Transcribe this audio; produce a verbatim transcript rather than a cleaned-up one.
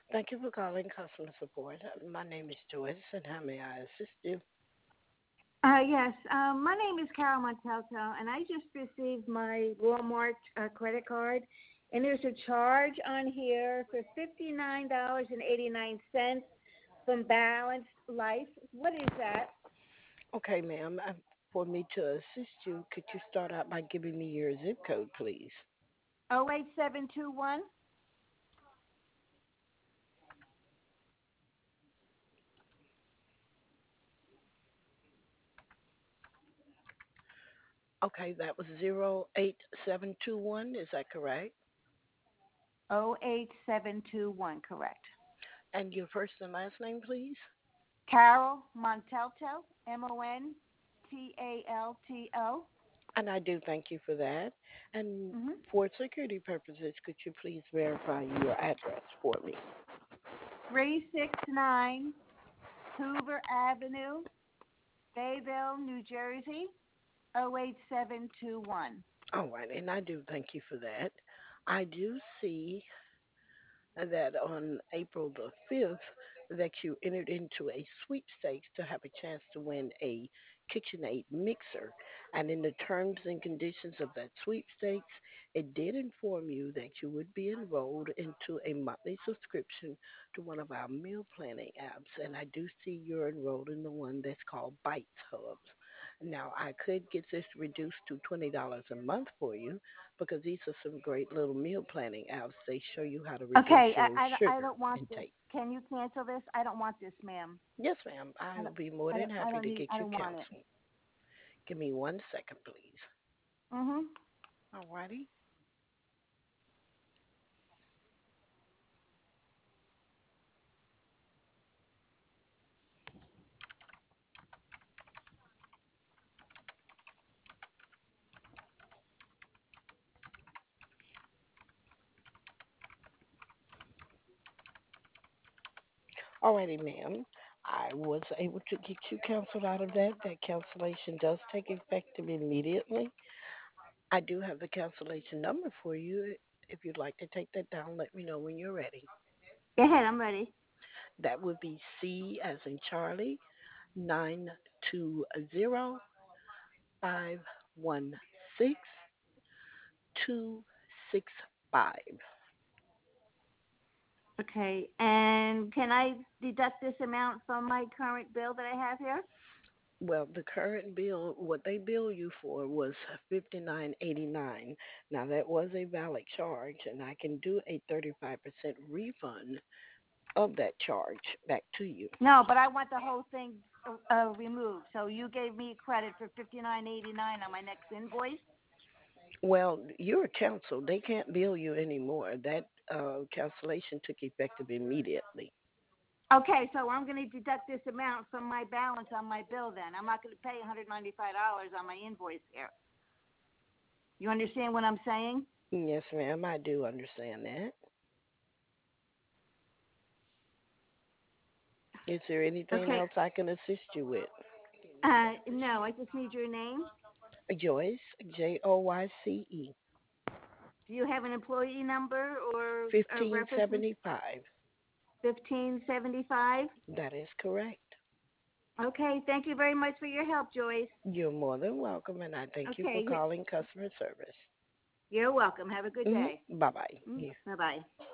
Thank you for calling customer support. Uh, My name is Joyce, and how may I assist you? Uh, yes, um, my name is Carol Montalto, and I just received my Walmart uh, credit card, and there's a charge on here for fifty-nine dollars and eighty-nine cents from Balanced Life. What is that? Okay, ma'am. uh, For me to assist you, could you start out by giving me your zip code, please? Oh eight seven two one. Okay, that was zero eight seven two one. Is that correct? Oh eight seven two one, correct. And your first and last name, please? Carol Montalto, M O N T A L T O. And I do thank you for that. And Mm-hmm. for security purposes, could you please verify your address for me? three sixty-nine Hoover Avenue, Bayville, New Jersey, oh eight seven two one. All right, and I do thank you for that. I do see that on April the fifth that you entered into a sweepstakes to have a chance to win a KitchenAid mixer. And in the terms and conditions of that sweepstakes, it did inform you that you would be enrolled into a monthly subscription to one of our meal planning apps. And I do see you're enrolled in the one that's called Bites Hubs. Now, I could get this reduced to twenty dollars a month for you, because these are some great little meal planning apps. They show you how to reduce Okay, your I, I, I sugar don't want this. intake. Can you cancel this? I don't want this, ma'am. Yes, ma'am. I I will don't, be more I than don't, I happy don't to need, get I you don't want it. counseling. Give me one second, please. Mhm. All righty. All righty, ma'am. I was able to get you counseled out of that. That cancellation does take effect immediately. I do have the cancellation number for you. If you'd like to take that down, let me know when you're ready. Go ahead. I'm ready. That would be C as in Charlie, nine two zero five one six two six five. Okay. And can I deduct this amount from my current bill that I have here? Well, the current bill, what they bill you for was fifty nine eighty nine. Now that was a valid charge, and I can do a thirty five percent refund of that charge back to you. No, but I want the whole thing uh, uh, removed. So you gave me credit for fifty nine eighty nine on my next invoice. Well, you're canceled. They can't bill you anymore. That uh, cancellation took effective immediately. Okay, so I'm going to deduct this amount from my balance on my bill. Then I'm not going to pay one hundred ninety five dollars on my invoice here. You understand what I'm saying? Yes, ma'am. I do understand that. Is there anything Okay. else I can assist you with? Uh, no, I just need your name. Joyce, J O Y C E, Do you have an employee number or a reference? fifteen seventy-five. fifteen seventy-five. That is correct. Okay, thank you very much for your help, Joyce. You're more than welcome, and I thank you for Okay, calling customer service. you're welcome. Have a good day. Mm-hmm. Bye Mm, bye. bye bye.